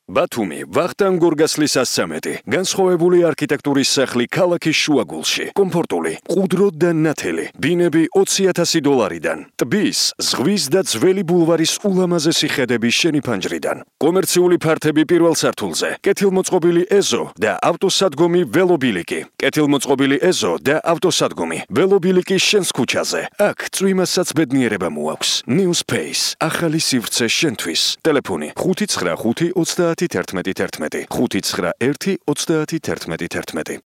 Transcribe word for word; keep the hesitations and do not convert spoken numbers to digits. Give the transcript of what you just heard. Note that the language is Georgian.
ბათუმი, ვახტანგ გორგასლის ასამეტი, განსხვავებული არქიტექტურის სახლი ქალაქის შუაგულში, კომფორტული, მყუდრო და ნათელი, ბინები ოცი ათასი დოლარიდან, ტბის, ზღვის და ძველი ბულვარის ულამაზესი ხედების შენი ფანჯრიდან, კომერციული ფართები პირველ სართულზე, კეთილმოწყობილი ეზო და ავტოსადგომი ველობილიკი, კეთილმოწყობილი ეზო და ავტოსადგომი ველობილიკის შენს ქუჩაზე. აქ წვიმასაც ბედნიერება მოაქვს. New Space, ახალი სივრცე შენთვის. ტელეფონი ხუთი ცხრა ხუთი ოცდაათი თერთმეტი თერთმეტი, ხუთი ცხრა ერთი ოცდაათი თერთმეტი თერთმეტი.